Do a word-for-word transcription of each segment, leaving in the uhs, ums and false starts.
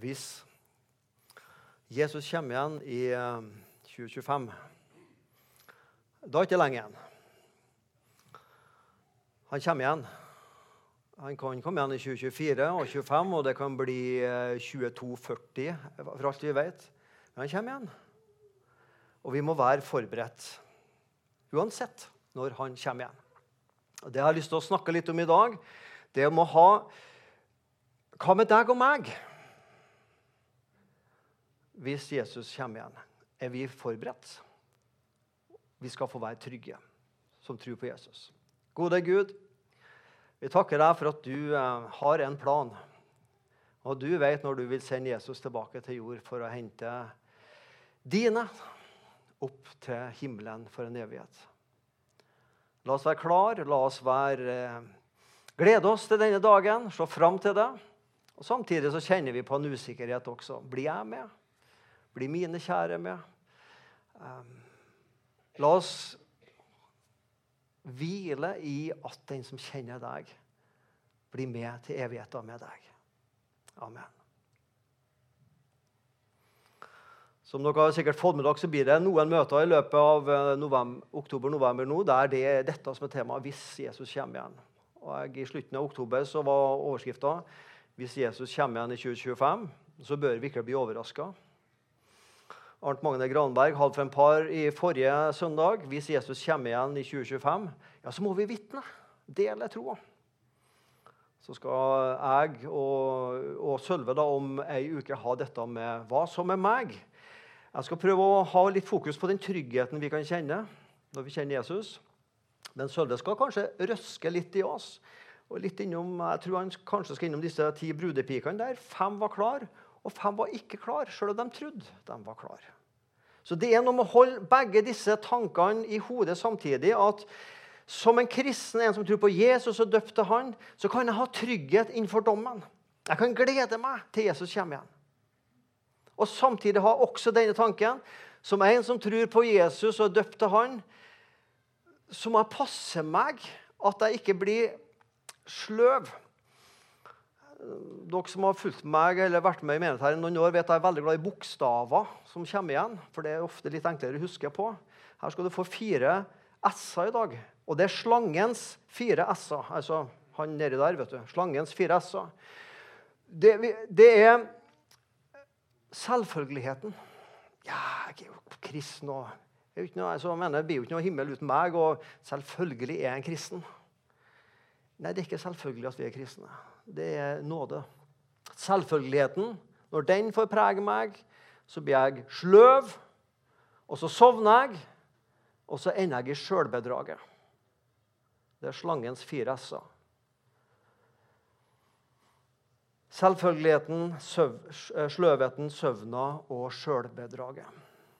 Hvis Jesus kommer igjen i tjue tjuefem, da er det ikke lenge igjen. Han kommer igjen. Han kan komme igjen i tjue tjuefire og tjuefem, og det kan bli tjueto førti, for alt vi vet. Men han kommer igjen. Og vi må være forberedt, uansett når han kommer igjen. Og det jeg har lyst til å snakke litt om i dag, det er om å ha, hva med deg og meg? Hvis Jesus kommer igjen, er vi forberedt? Vi skal få være trygge som tror på Jesus. Gode Gud, vi takker deg for at du eh, har en plan. Og du vet når du vil sende Jesus tilbake til jord for å hente dine opp til himmelen for en evighet. La oss være klar, la oss være, eh, glede oss til denne dagen, se frem til det. Og samtidig så kjenner vi på en usikkerhet også. Blir jeg med? Blir mine kjære med? Um, la oss hvile i at den som kjenner deg, blir med til evigheten med deg. Amen. Som dere har sikkert fått med dere, så blir det noen møter i løpet av november, oktober-november nå, der det er dette som er temaet, hvis Jesus kommer igjen. Og i slutten av oktober så var overskriften, hvis Jesus kommer igjen i tjue tjuefem, så bør vi ikke bli overrasket. Arnt Magne Granberg hadde for en par i forrige søndag. Hvis Jesus kommer igjen i tjue tjuefem, ja, så må vi vitne. Dele troa. Så skal jeg og, og Sølve da om en uke ha dette med hva som er meg. Jeg skal prøve å ha litt fokus på den tryggheten vi kan kjenne når vi kjenner Jesus. Men Sølve skal kanskje røske litt i oss. Og litt innom, jeg tror han kanskje skal innom disse ti brudepikene der. Fem var klar. Og fem var ikke klar, selv om de trodde de var klar. Så det er noe med å holde begge disse tankene i hodet samtidig, at som en kristen, en som tror på Jesus og døpt til han, så kan jeg ha trygghet innenfor dommen. Jeg kan glede meg til Jesus kommer igjen. Og samtidig ha også denne tanken, som en som tror på Jesus og er døpt til han, så må jeg passe meg at jeg ikke blir sløv. Dere som har fulgt meg eller vært med i menighet her i noen år, vet at jeg er veldig glad i bokstaver som kommer igjen, for det er ofte litt enklere å huske på. Her skal du få fire S-er i dag, og det er slangens fire S-er, altså han nede der, vet du, slangens fire S-er. Det, det er selvfølgeligheten. Ja, jeg er jo kristen, og jeg, ikke noe, altså, jeg mener, det blir jo ikke noe himmel uten meg, og selvfølgelig er jeg en kristen. Nei, det er ikke selvfølgelig at vi er kristne. Det er nåde. Selvfølgeligheten, når den får prege meg, så blir jeg sløv, og så sovner jeg, og så ender jeg i selvbedraget. Det er slangens fire S-er. Selvfølgeligheten, søv, sløvheten, søvna og selvbedraget.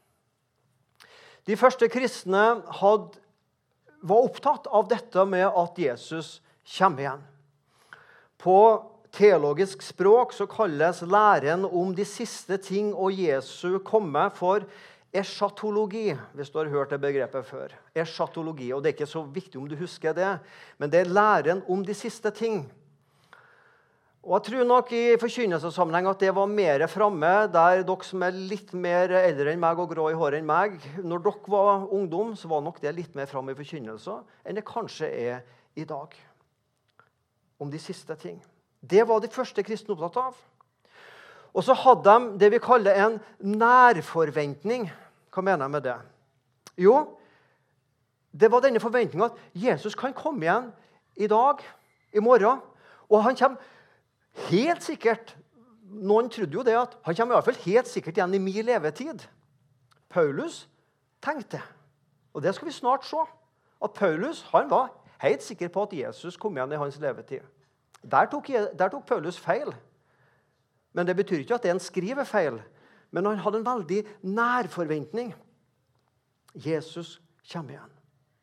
De første kristne hadde, var opptatt av dette med at Jesus kommer igjen. På teologisk språk så kalles læren om de siste ting og Jesu komme for eschatologi, hvis du har hørt det begrepet før. Eschatologi, og det er ikke så viktig om du husker det, men det er læren om de siste ting. Og jeg tror nok i forkynnelsessammenheng at det var mer fremme, der dere som er litt mer eldre enn meg og grå i håret enn meg, når dere var ungdom, så var nok det litt mer fremme i forkynnelser enn det kanskje er i dag. Om de siste ting. Det var de første kristne opptatt av. Og så hadde de det vi kaller en nærforventning. Hva mener jeg med det? Jo, det var denne forventningen at Jesus kan komme igjen i dag, i morgen, og han kommer helt sikkert, noen trodde jo det, at han kommer i hvert fall helt sikkert igjen i min levetid. Paulus tenkte, og det skal vi snart se, at Paulus, han var helt sikker på at Jesus kom igjen i hans levetid. Der tok, der tok Paulus feil. Men det betyr ikke at det er en skriver feil. Men han hadde en veldig nær forventning. Jesus kommer igjen.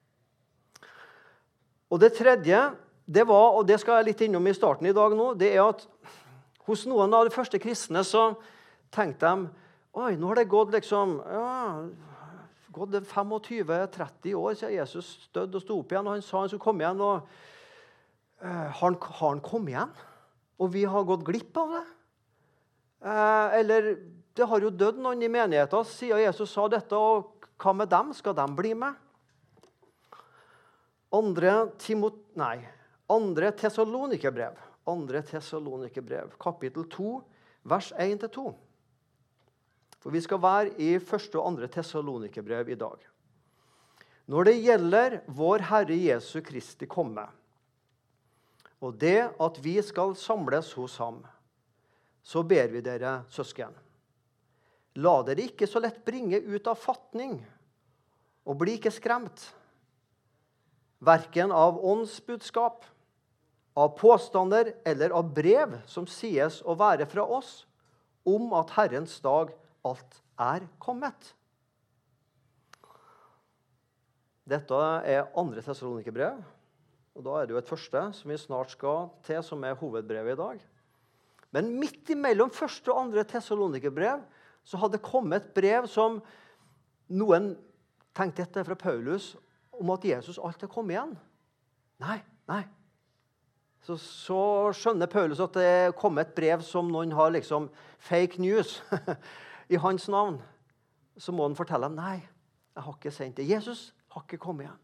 Og det tredje, det var, og det skal jeg litt innom i starten i dag nå, det er at hos noen av de første kristne så tenkte de, oi, nå har det gått liksom, ja, gått tjuefem til tretti år siden Jesus døde og stod opp igjen, og han sa han skulle komme igjen, og uh, har, han, har han kommet igjen? Og vi har gått glipp av det? Eh, eller det har jo dødd noen i menigheten siden Jesus sa dette, og hva med dem? Skal de bli med? Andre Timot... Nei, andre Tessalonikerbrev. Andre Tessalonikerbrev, kapittel to, vers én til to. For vi skal være i første og andre Tessalonikerbrev i dag. Når det gjelder vår Herre Jesu Kristi komme, og det at vi skal samles hos ham, så ber vi dere, søsken. La dere ikke så lett bringe ut av fatning, og bli ikke skremt. Hverken av åndsbudskap, av påstander eller av brev som sies å være fra oss, om at Herrens dag alt er kommet. Dette er andre Tessalonikerbrev, og da er det jo et første som vi snart skal til, som er hovedbrevet i dag. Men midt imellom første og andre Tessalonikerbrev så hadde det kommet et brev som noen tenkte dette fra Paulus, om at Jesus alltid kom igjen. Nei, nei. Så, så skjønner Paulus at det kom et brev som noen har liksom fake news i hans navn. Så må han fortelle dem, nei, jeg har ikke sendt det. Jesus har ikke kommet igjen.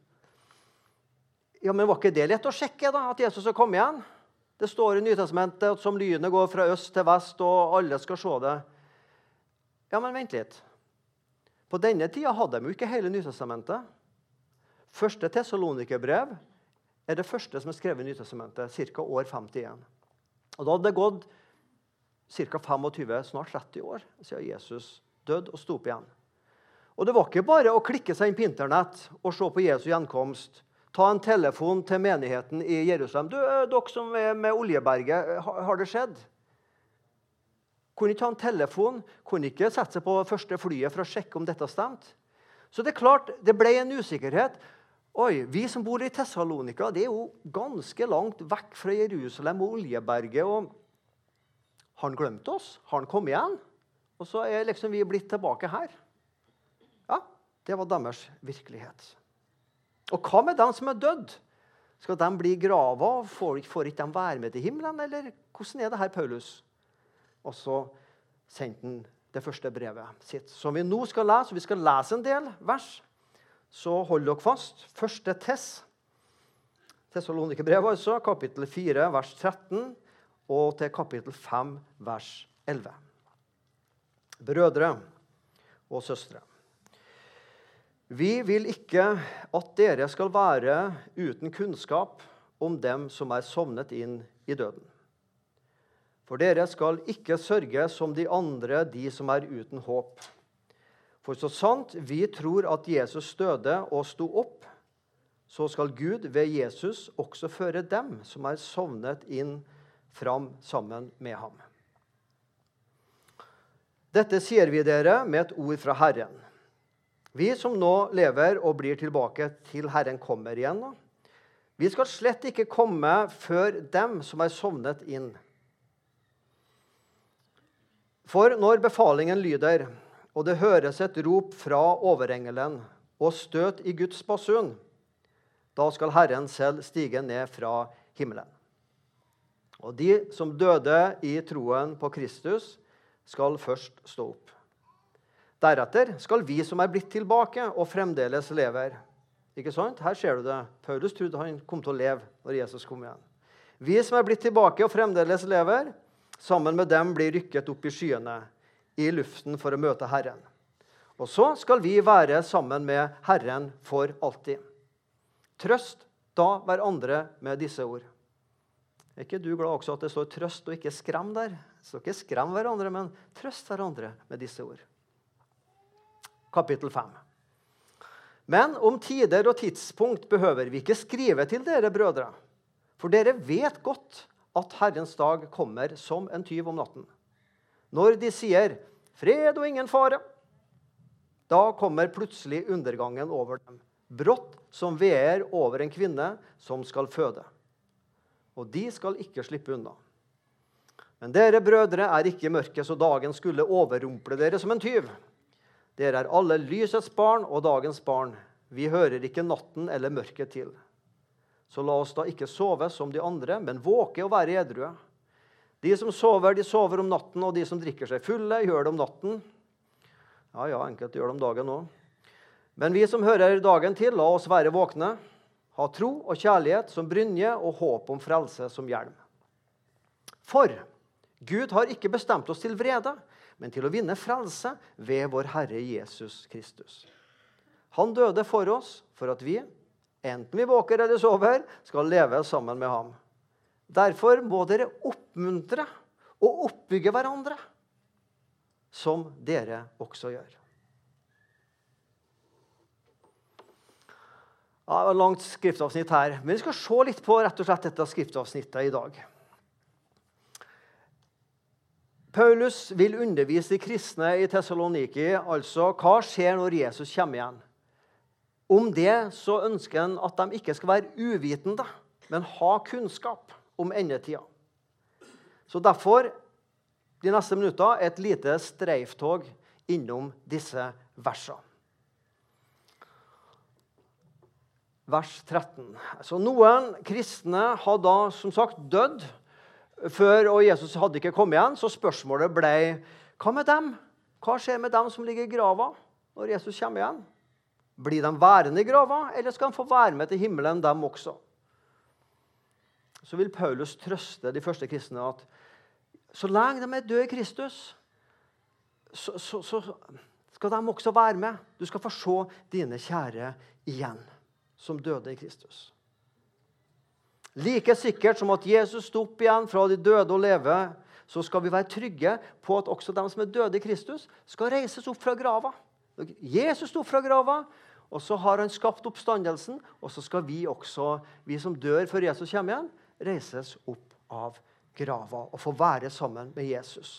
Ja, men var ikke det lett å sjekke da, at Jesus har kommet igjen? Det står i Nytestamentet at som lynet går fra øst til vest, og alle skal se det. Ja, men vent litt. På denne tida hadde de jo ikke hele Nytestamentet. Første Tessalonikerbrev er det første som er skrevet i Nytestamentet, cirka år femtien. Og da hadde det gått cirka tjuefem, snart tretti år, siden Jesus døde og sto opp igjen. Og det var ikke bare å klikke seg inn på internett og se på Jesu gjenkomst, ta en telefon til menigheten i Jerusalem. Du, dere som er med Oljeberget, har det skjedd? Kunne ikke ta en telefon, kunne ikke sette seg på første flyet for å sjekke om dette stemte. Så det er klart, det ble en usikkerhet. Oi, vi som bor i Thessalonika, det er jo ganske langt vekk fra Jerusalem og Oljeberget. Og har han glemt oss? Har han kommet igjen? Og så er liksom vi blitt tilbake her. Ja, det var deres virkelighet. Og hva med dem som er dødd? Skal de bli grava? Får, får ikke de være med til himmelen? Eller hvordan er det her, Paulus? Og så sendte han det første brevet sitt, som vi nå skal lese. Vi skal lese en del vers. Så hold dere fast. Første Tess, Tessalonikerbrevet altså, kapittel fire, vers tretten, og til kapittel fem, vers elleve. Brødre og søstre. Vi vil ikke at dere skal være uten kunnskap om dem som er sovnet inn i døden. For dere skal ikke sørge som de andre, de som er uten håp. For så sant vi tror at Jesus døde og sto opp, så skal Gud ved Jesus også føre dem som er sovnet inn fram sammen med ham. Dette sier vi dere med et ord fra Herren. Vi som nå lever og blir tilbake til Herren kommer igjen. Vi skal slett ikke komme før dem som er sovnet inn. For når befalingen lyder, og det høres et rop fra overengelen og støt i Guds basun, da skal Herren selv stige ned fra himmelen. Og de som døde i troen på Kristus skal først stå opp. Deretter skal vi som er blitt tilbake og fremdeles lever. Ikke sant? Her ser du det. Paulus trodde han kom til å leve når Jesus kom igjen. Vi som er blitt tilbake og fremdeles lever, sammen med dem blir rykket opp i skyene, i luften for å møte Herren. Og så skal vi være sammen med Herren for alltid. Trøst da hverandre med disse ord. Er ikke du glad også at det står trøst og ikke skrem der? Det står ikke skrem hverandre, men trøst hverandre med disse ord. Kapittel fem. Men om tider og tidspunkt behøver vi ikke skrive til dere, brødre, for dere vet godt at Herrens dag kommer som en tyv om natten. Når de sier fred og ingen fare, da kommer plutselig undergangen over dem, brått som veer over en kvinne som skal føde. Og de skal ikke slippe unna. Men dere, brødre, er ikke i mørket, så dagen skulle overrumple dere som en tyv. Dere er alle lysets barn og dagens barn. Vi hører ikke natten eller mørket til. Så la oss da ikke sove som de andre, men våke og være edrue. De som sover, de sover om natten, og de som drikker seg fulle, gjør det om natten. Ja, ja, enkelt gjør det om dagen også. Men vi som hører dagen til, la oss være våkne, ha tro og kjærlighet som brynje og håp om frelse som hjelm. For Gud har ikke bestemt oss til vrede, men til å vinne frelse ved vår Herre Jesus Kristus. Han døde for oss, for at vi, enten vi våker eller sover, skal leve sammen med ham. Derfor må dere oppmuntre og oppbygge hverandre, som dere også gjør. Ja, det var et langt skriftavsnitt her, men vi skal se litt på rett og slett dette skriftavsnittet i dag. Paulus vil undervise de kristne i Thessaloniki, altså hva skjer når Jesus kommer igjen. Om det så ønsker han at de ikke skal være uvitende, men ha kunnskap om endetida. Så derfor, de neste minutter, et lite streiftog innom disse versene. Vers tretten. Så noen kristne hadde da, som sagt, dødd før, og Jesus hadde ikke kommet igjen, så spørsmålet ble, hva med dem? Hva skjer med dem som ligger i grava når Jesus kommer igjen? Blir de værende i grava, eller skal de få være med til himmelen, dem også? Så vil Paulus trøste de første kristne at så lenge de er døde i Kristus, så, så, så skal de også være med. Du skal få se dine kjære igjen, som døde i Kristus. Like sikkert som at Jesus sto opp igjen fra de døde og leve, så skal vi være trygge på at også de som er døde i Kristus skal reises opp fra grava. Jesus sto opp fra grava, og så har han skapt oppstandelsen, og så skal vi også, vi som dør før Jesus kommer igjen, reises opp av grava og få være sammen med Jesus.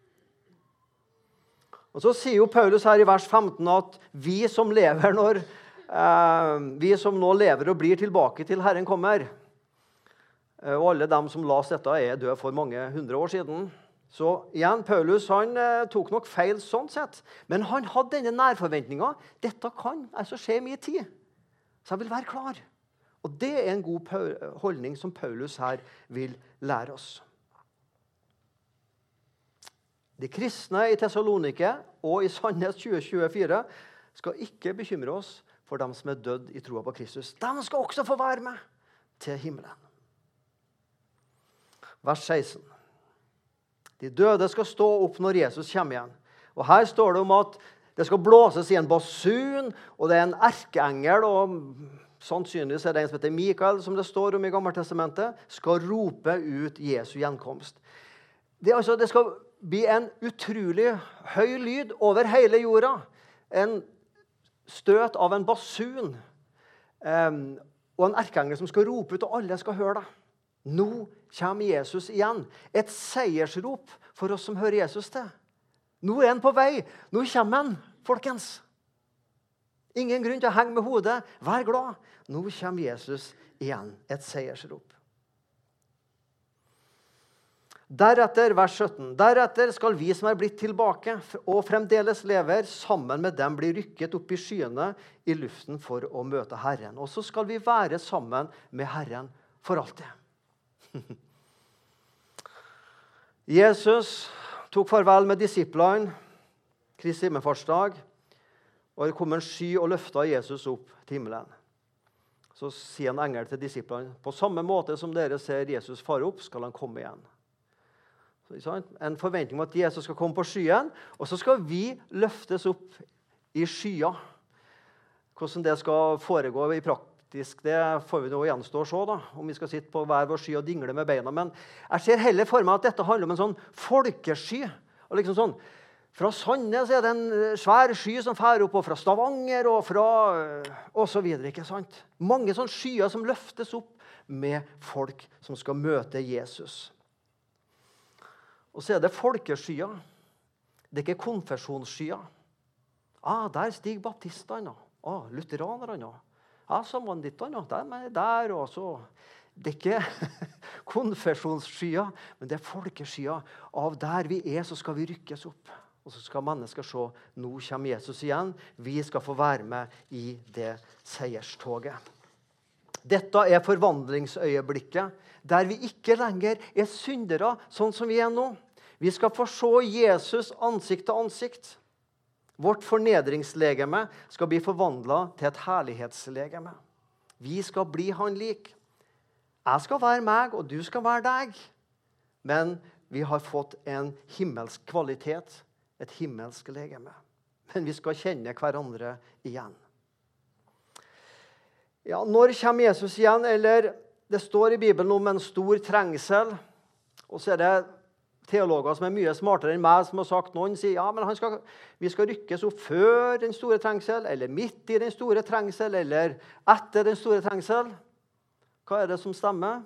Og så sier jo Paulus her i vers femten at vi som lever når, eh, vi som nå lever og blir tilbake til Herren kommer, eh, og alle dem som las dette er døde for mange hundre år siden. Så igjen, Paulus han eh, tok nok feil sånn sett, men han hadde denne nærforventningen. Dette kan altså skje i min tid, så jeg vil være klar. Og det er en god holdning som Paulus her vil lære oss. De kristne i Thessalonike og i Sandnes tjue tjuefire skal ikke bekymre oss for dem som er dødd i troa på Kristus. De skal også få være med til himmelen. Vers seksten. De døde skal stå opp når Jesus kommer igjen. Og her står det om at det skal blåses i en basun, og det er en erkeengel, og sannsynligvis er det en som heter Mikael, som det står om i Gammeltestamentet, skal rope ut Jesu gjenkomst. Det, altså, det skal bli en utrolig høy lyd over hele jorda. En støt av en basun. Um, og en erkeengel som skal rope ut, og alle skal høre det. Nå kommer Jesus igjen. Et seiersrop for oss som hører Jesus til. Nå er han på vei. Nå kommer han, folkens. Ingen grunn til å henge med hodet. Vær glad. Nå kommer Jesus igjen. Et seiersrop. Deretter, vers sytten. Deretter skal vi som er blitt tilbake og fremdeles lever, sammen med dem bli rykket opp i skyene i luften for å møte Herren. Og så skal vi være sammen med Herren for alltid. Jesus tok farvel med disiplene Kristi himmelfartsdag, og det kom en sky og løftet Jesus opp til himmelen. Så sier en engel til disiplene, på samme måte som dere ser Jesus fare opp, skal han komme igjen. Så, en forventning om at Jesus skal komme på skyen, og så skal vi løftes opp i skya. Hvordan det skal foregå i praktisk, det får vi nå gjenstå å se, da, om vi skal sitte på hver vår sky og dingle med beina. Men jeg ser heller for meg at dette handler om en sånn folkesky. Og liksom sånn, fra Sandnes er det en svær sky som færer opp, og fra Stavanger og fra og så videre, ikke sant? Mange sånne skyer som løftes opp med folk som skal møte Jesus. Og så er det folkeskyer. Det er ikke konfesjonsskyer. Ah, der stiger baptistene. Ah, lutheranerne. Ja, samvandittene. De er der også. Det er ikke konfesjonsskyer, men det er folkeskyer. Av der vi er, så skal vi rykkes opp. Og så skal mennesker se, nå kommer Jesus igjen. Vi skal få være med i det seierstoget. Dette er forvandlingsøyeblikket, der vi ikke lenger er syndere, sånn som vi er nå. Vi skal få se Jesus ansikt til ansikt. Vårt fornedringslegeme skal bli forvandlet til et herlighetslegeme. Vi skal bli han lik. Jeg skal være meg, og du skal være deg. Men vi har fått en himmelsk kvalitet, et himmelsk legeme. Men vi skal kjenne hverandre igjen. Ja, når kommer Jesus igjen? Eller det står i Bibelen om en stor trengsel. Og så er det teologer som er mye smartere enn meg, som har sagt noen sier ja, men han skal, vi skal rykkes opp før den store trengsel, eller midt i den store trengsel, eller etter den store trengsel. Hva er det som stemmer?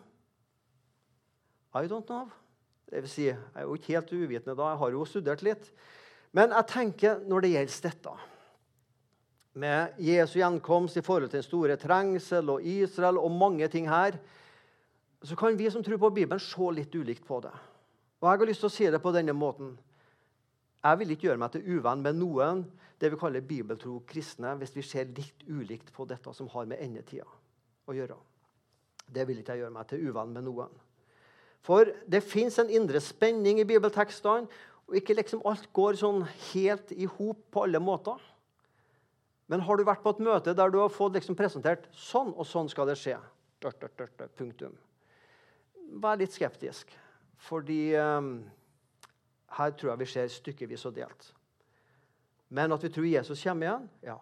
I don't know. Det vil si, jeg er jo ikke helt uvitende da, jeg har jo studert litt. Men jeg tenker når det gjelder dette, med Jesu gjenkomst i forhold til den store trengsel og Israel og mange ting her, så kan vi som tror på Bibelen se litt ulikt på det. Og jeg har lyst til å si det på denne måten. Jeg vil ikke gjøre meg til uvenn med noen, det vi kaller bibeltro kristne, hvis vi ser litt ulikt på dette som har med endetida å gjøre. Det vil ikke jeg gjøre meg til uvenn med noen. For det finnes en indre spenning i bibeltekstene, og ikke liksom alt går sånn helt i hop på alle måter. Men har du vært på et møte der du har fått liksom presentert sånn og sånn skal det skje, dørt, dørt, dørt, punktum. Vær litt skeptisk. Fordi um, her tror jeg vi ser stykkevis og delt. Men at vi tror Jesus kommer igjen, ja.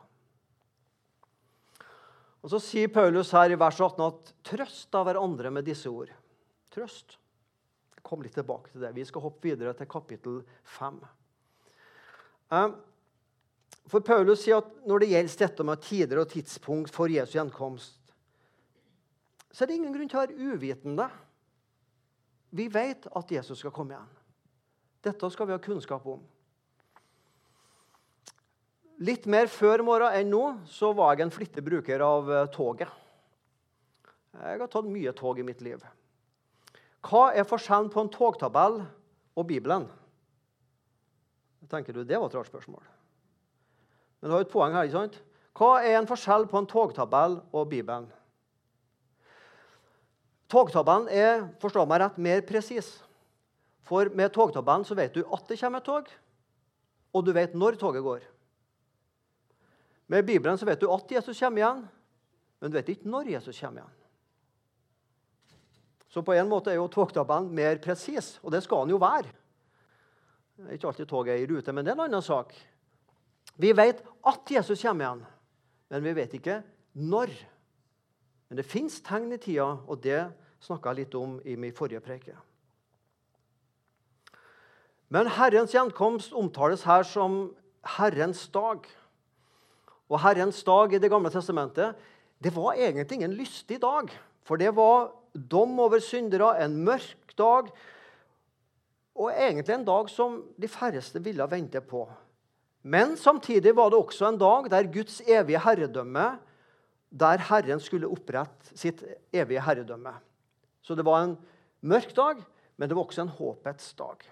Og så sier Paulus her i vers atten at trøst av hverandre med disse ord. Trøst. Kom litt tilbake til det. Vi skal hoppe videre til kapittel fem. Um, for Paulus sier at når det gjelder dette med tider og tidspunkt for Jesu gjenkomst, så er det ingen grunn til å være uvitende. Vi vet at Jesus skal komme igjen. Dette skal vi ha kunnskap om. Litt mer før morgen enn nå, så var jeg en flittig bruker av toget. Jeg har tatt mye tog i mitt liv. Hva er forskjellen på en togtabell og Bibelen? Tenker du, det var et rart spørsmål. Men det har et poeng her, ikke sant? Hva er en forskjell på en togtabell og Bibelen? Togtabellen er, forstår meg rett, mer presis. For med togtabellen så vet du at det kommer et tog, og du vet når toget går. Med Bibelen så vet du at Jesus kommer igjen, men du vet ikke når Jesus kommer igjen. Så på en måte er jo togtabellen mer presis, og det skal den jo være. Det er ikke alltid toget er i rute, men det er en annen sak. Vi vet at Jesus kommer igjen, men vi vet ikke når. Men det finnes tegn i tida, og det snakket jeg litt om i min forrige preke. Men Herrens gjenkomst omtales her som Herrens dag. Og Herrens dag i Det gamle testamentet, det var egentlig ingen lystig dag. For det var dom over syndere, en mørk dag, og egentlig en dag som de færreste ville vente på. Men samtidig var det også en dag der Guds evige herredømme, der Herren skulle opprette sitt evige herredømme. Så det var en mørk dag, men det var også en håpets dag.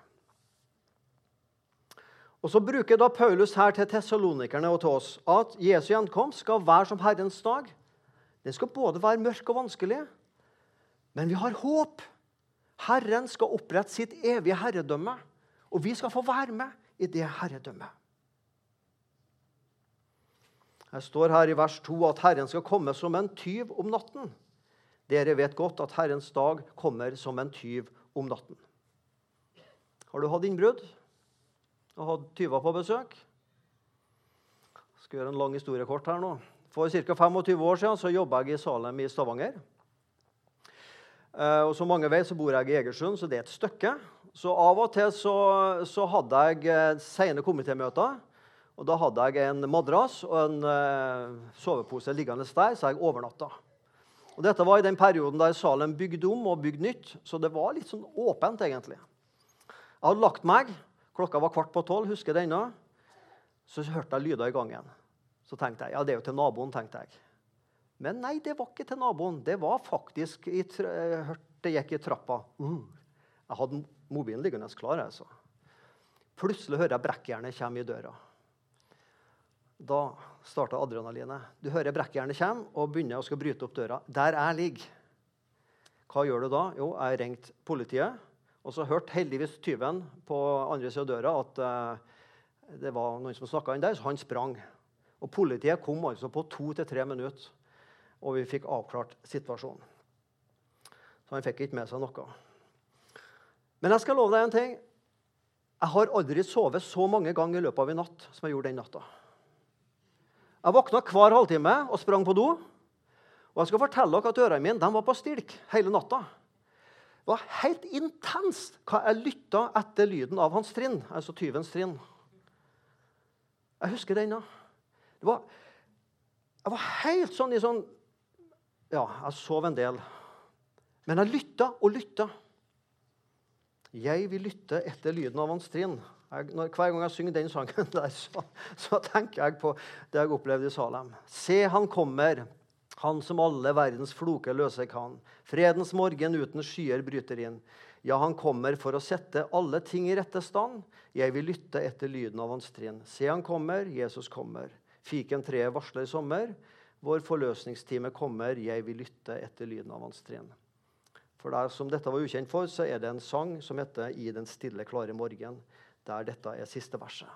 Og så bruker da Paulus her til Thessalonikerne og til oss at Jesu gjenkomst skal være som Herrens dag. Den skal både være mørk og vanskelig, men vi har håp. Herren skal opprette sitt evige herredømme, og vi skal få være med i det herredømmet. Her står her i vers to at Herren skal komme som en tyv om natten. Dere vet godt at Herrens dag kommer som en tyv om natten. Har du hatt innbrudd? Og hatt tyver på besøk? Jeg skal gjøre en lang historie kort her nå. For ca. tjuefem år siden så jobbet jeg i Salem i Stavanger. Og som mange vet så bor jeg i Egersund, så det er et stykke. Så av og til så, så hadde jeg sene komitémøter. Og da hadde jeg en madrass og en uh, sovepose liggende der, så jeg overnatta. Og dette var i den perioden der Salem bygde om og bygde nytt, så det var litt sånn åpent egentlig. Jeg hadde lagt meg, klokka var kvart på tolv, husker jeg denne, så hørte jeg lyder i gangen. Så tenkte jeg, ja det er jo til naboen, tenkte jeg. Men nei, det var ikke til naboen, det var faktisk, i jeg hørte det gikk i trappa. Uh, jeg hadde mobilen liggende klar, altså. Plutselig hører jeg brekkjernet komme i døra. Da startet adrenalinet. Du hører brekkjernet kommer og begynner å skal bryte opp døra. Der jeg ligger. Hva gjør du da? Jo, jeg ringte politiet, og så hørte heldigvis tyven på andre siden av døra at uh, det var noen som snakket inn der, så han sprang. Og politiet kom altså på to til tre minutter, og vi fikk avklart situasjonen. Så han fikk ikke med seg noe. Men jeg skal love deg en ting. Jeg har aldri sovet så mange ganger i løpet av en natt som jeg gjorde den natta. Jeg våkna hver halvtime og sprang på do. Og jeg skal fortelle dere at ørene mine de var på stilk hele natta. Det var helt intenst hva jeg lyttet etter lyden av hans trinn, altså tyvens trinn. Jeg husker den da. Det var, jeg var helt sånn i sånn, ja, jeg sov en del. Men jeg lyttet og lyttet. Jeg vil lytte etter lyden av hans trinn. Jeg, når, hver gang jeg synger den sangen der, så, så tenker jeg på det jeg opplevde i Salem. Se, han kommer, han som alle verdens floker løser kan. Fredens morgen uten skyer bryter inn. Ja, han kommer for å sette alle ting i rette stand. Jeg vil lytte etter lyden av hans trinn. Se, han kommer, Jesus kommer. Fikentreet varsler sommer. Vår forløsningstime kommer. Jeg vil lytte etter lyden av hans trinn. For deg som dette var ukjent for, så er det en sang som heter «I den stille, klare morgen», der dette er siste verset.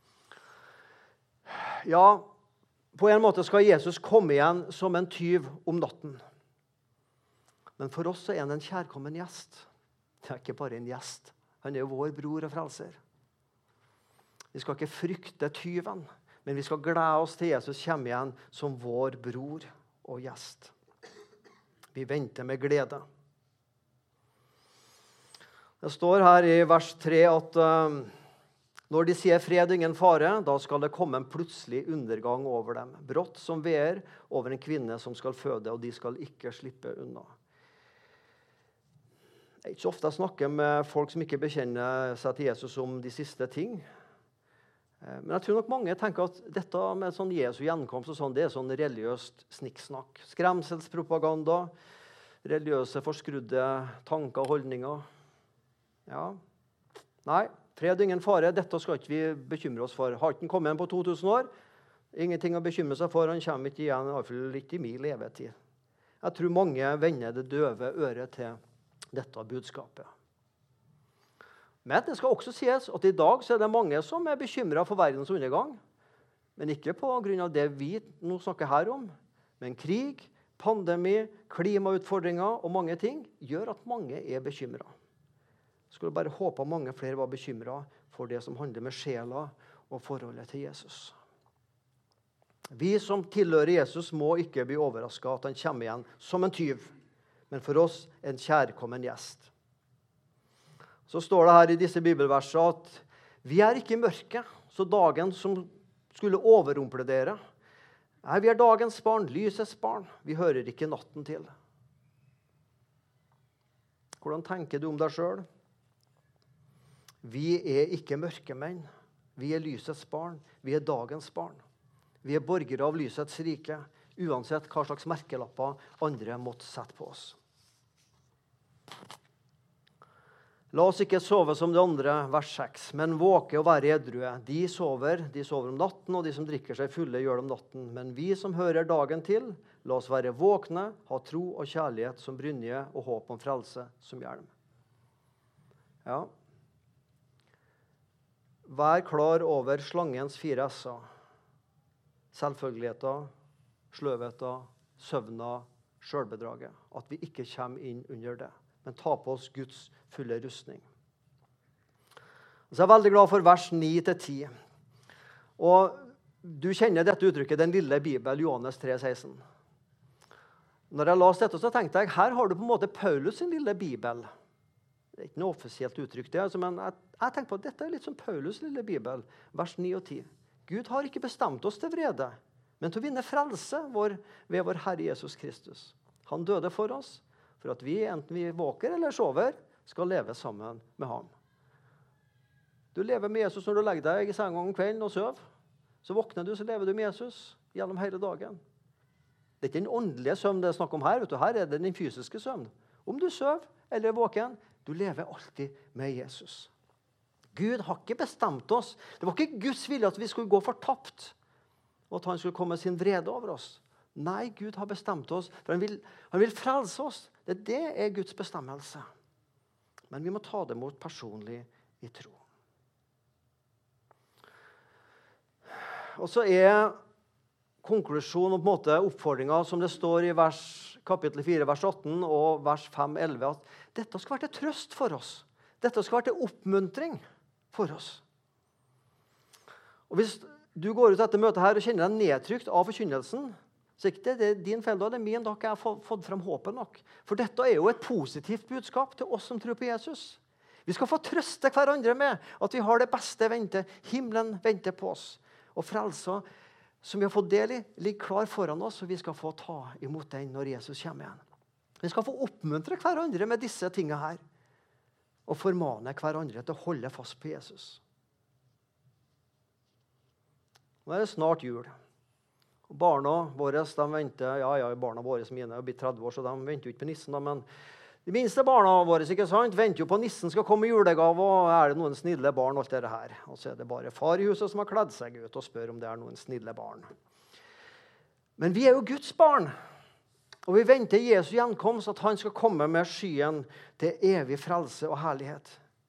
Ja, på en måte skal Jesus komme igjen som en tyv om natten. Men for oss er han en kjærkommen gjest. Det er ikke bare en gjest. Han er jo vår bror og frelser. Vi skal ikke frykte tyven, men vi skal glede oss til Jesus kommer igjen som vår bror og gjest. Vi venter med glede. Det står her i vers tre at uh, når de sier fred og ingen fare, da skal det komme en plutselig undergang over dem. Brått som veer over en kvinne som skal føde, og de skal ikke slippe unna. Det er ikke så ofte jeg snakker med folk som ikke bekjenner seg til Jesus om de siste ting. Men jeg tror nok mange tenker at dette med sånn Jesu gjenkomst og sånn, det er sånn religiøst snikksnakk. Skremselspropaganda, religiøse forskrudde tanker og holdninger. Ja, nei, fred og ingen fare, dette skal ikke vi bekymre oss for. Har ikke han kommet igjen på to tusen år? Ingenting å bekymre seg for, han kommer ikke igjen, i hvert fall litt i min levetid. Jeg tror mange vender det døve øret til dette budskapet. Men det skal også sies at i dag så er det mange som er bekymret for verdens undergang, men ikke på grunn av det vi nå snakker her om, men krig, pandemi, klimautfordringer og mange ting gjør at mange er bekymret. Jeg skulle bare håpe at mange flere var bekymret for det som handler med sjela og forholdet til Jesus. Vi som tilhører Jesus må ikke bli overrasket at han kommer igjen som en tyv, men for oss en kjærkommen gjest. Så står det her i disse bibelversene at vi er ikke i mørket, så dagen som skulle overrumple dere. Nei, vi er dagens barn, lysets barn. Vi hører ikke natten til. Hvordan tenker du om deg selv? Vi er ikke mørkemenn. Vi er lysets barn. Vi er dagens barn. Vi er borgere av lysets rike, uansett hva slags merkelapper andre måtte sette på oss. La oss ikke sove som de andre, vers seks, men våke og være edrue. De sover, de sover om natten, og de som drikker seg fulle gjør det om natten. Men vi som hører dagen til, la oss være våkne, ha tro og kjærlighet som brynje og håp om frelse som hjelm. Ja. Vær klar over slangens fire s-er. Selvfølgeligheter, sløvheter, søvna, selvbedraget. At vi ikke kommer inn under det, men ta på oss Guds fulle rustning. Så jeg er veldig glad for vers ni til ti. Og du kjenner dette uttrykket, den lille Bibel, Johannes tre seksten. Når jeg las dette, så tenkte jeg, her har du på en måte Paulus sin lille Bibel. Det er ikke noe offisielt uttrykk det, altså, men jeg, jeg tenker på at dette er litt som Paulus lille Bibel, vers ni og ti. Gud har ikke bestemt oss til vrede, men til å vinne frelse vår, ved vår Herre Jesus Kristus. Han døde for oss, for at vi, enten vi våker eller sover, skal leve sammen med ham. Du lever med Jesus når du legger deg i senga om kvelden og søv. Så våkner du, så lever du med Jesus gjennom hele dagen. Det er ikke den åndelige søvn det er snakk om her, vet du. Her er det den fysiske søvn. Om du søv eller er våken, du lever alltid med Jesus. Gud har ikke bestemt oss. Det var ikke Guds vilje at vi skulle gå fortapt. og at han skulle komme med sin vrede over oss. Nei, Gud har bestemt oss, for han vil, han vil frelse oss. Det, det er Guds bestemmelse. Men vi må ta det imot personlig i tro. Og så er konklusjonen og på en måte oppfordringen som det står i vers, kapittel fire, vers atten og vers fem, elleve, at dette skal være til trøst for oss. Dette skal være til oppmuntring for oss. Og hvis du går ut etter møtet her og kjenner deg nedtrykt av forkynnelsen, så ikke det er din feil, da det er min, da har jeg fått frem håpet nok. For dette er jo et positivt budskap til oss som tror på Jesus. Vi skal få trøste hverandre med at vi har det beste vente. Himmelen venter på oss. Og frelsa som vi har fått del i, ligger klar foran oss, og vi skal få ta imot den når Jesus kommer igjen. Vi skal få oppmuntre hverandre med disse tingene her, og formane hverandre til å holde fast på Jesus. Nå er det snart jul. Og barna våre, de venter, ja, ja, barna våre som mine er blitt tretti år, så de venter jo ikke på nissen. Da, men de minste barna våre, ikke sant, venter jo på nissen skal komme i julegave, og er det noen snille barn, alt det her. Og så er det bare far i huset som har kledd seg ut og spør om det er noen snille barn. Men vi er jo Guds barn, og vi venter Jesu gjenkomst, at han skal komme med skyen til evig frelse og herlighet.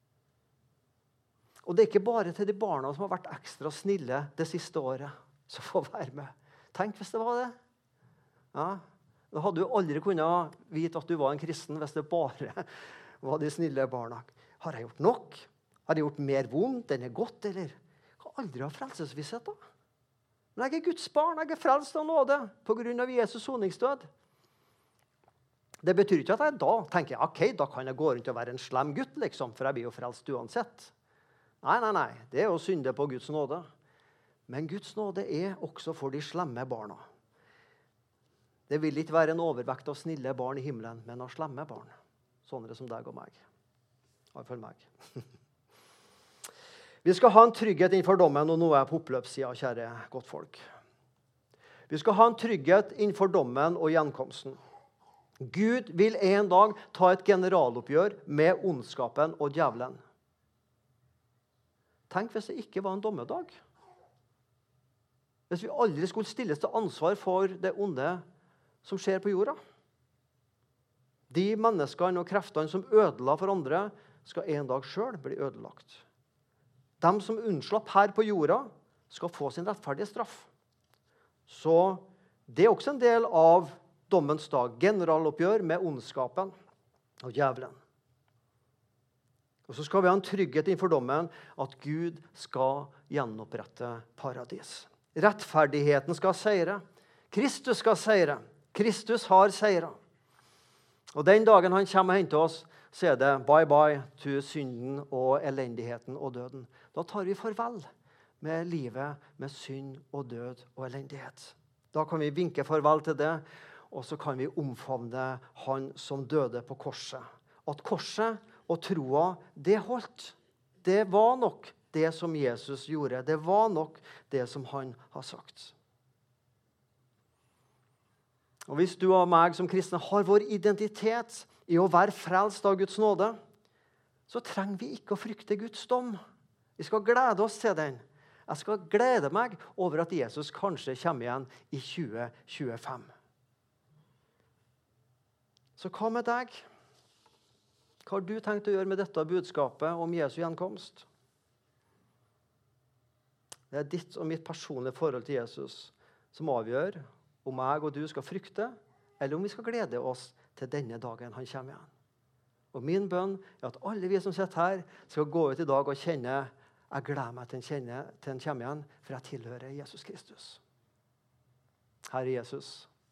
Og det er ikke bare til de barna som har vært ekstra snille det siste året, som får være med. Tenk hvis det var det. Ja, da hadde du aldri kunnet vite at du var en kristen hvis det bare var de snille barna. Har jeg gjort nok? Har jeg gjort mer vondt enn det er godt, eller? Jeg kan aldri ha frelsesvisshet da. Men jeg er Guds barn, jeg er frelst av nåde på grunn av Jesus soningsdød. Det betyr ikke at jeg da tenker, ok, da kan jeg gå rundt og være en slem gutt, liksom, for jeg blir jo frelst uansett. Nei, nei, nei, det er å synde på Guds nåde. Men Guds nåde er også for de slemme barna. Det vil ikke være en overvekt av snille barn i himmelen, men av slemme barn. Sånne som deg og meg. I hvert fall meg. Vi skal ha en trygghet innenfor dommen, og nå er jeg på oppløpssiden, kjære godt folk. Vi skal ha en trygghet innenfor dommen og gjenkomsten. Gud vil en dag ta et generaloppgjør med ondskapen og djevelen. Tenk hvis det ikke var en dommedag. Hvis vi aldri skulle stilles til ansvar for det onde som skjer på jorda. De menneskene og kreftene som ødela for andre, skal en dag selv bli ødelagt. De som unnslapp her på jorda, skal få sin rettferdige straff. Så det er også en del av dommens dag. Generaloppgjør med ondskapen og djevelen. Og så skal vi ha en trygghet innenfor dommen at Gud skal gjenopprette paradis. Rettferdigheten skal seire. Kristus skal seire. Kristus har seire. Og den dagen han kommer og henter oss, så er det bye bye til synden og elendigheten og døden. Da tar vi farvel med livet, med synd og død og elendighet. Da kan vi vinke farvel til det, og så kan vi omfavne han som døde på korset. At korset og troa, det holdt. Det var nok det som Jesus gjorde. Det var nok det som han har sagt. Og hvis du og meg som kristne har vår identitet i å være frelst av Guds nåde, så trenger vi ikke å frykte Guds dom. Vi skal glede oss til den. Jeg skal glede meg over at Jesus kanskje kommer igjen i tjue tjuefem. Så hva med deg? Hva har du tenkt å gjøre med dette budskapet om Jesu gjenkomst? Det er ditt og mitt personlige forhold til Jesus som avgjør om jeg og du skal frykte, eller om vi skal glede oss til denne dagen han kommer igjen. Og min bønn er at alle vi som sitter her skal gå ut i dag og kjenne jeg gleder meg til han kommer igjen, for jeg tilhører Jesus Kristus. Herre Jesus,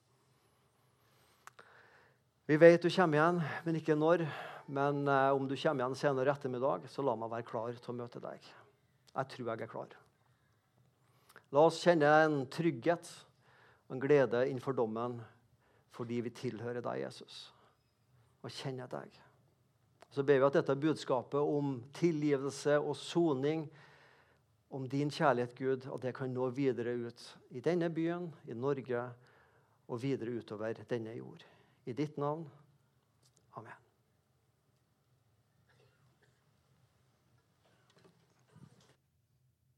vi vet du kommer igjen, men ikke når. Men om du kommer igjen senere ettermiddag, så la meg være klar til å møte deg. Jeg tror jeg er klar. La oss kjenne en trygghet og en glede innenfor dommen fordi vi tilhører deg, Jesus, og kjenner deg. Så ber vi at dette budskapet om tilgivelse og soning, om din kjærlighet, Gud, at det kan nå videre ut i denne byen, i Norge, og videre utover denne jord. I ditt navn. Amen.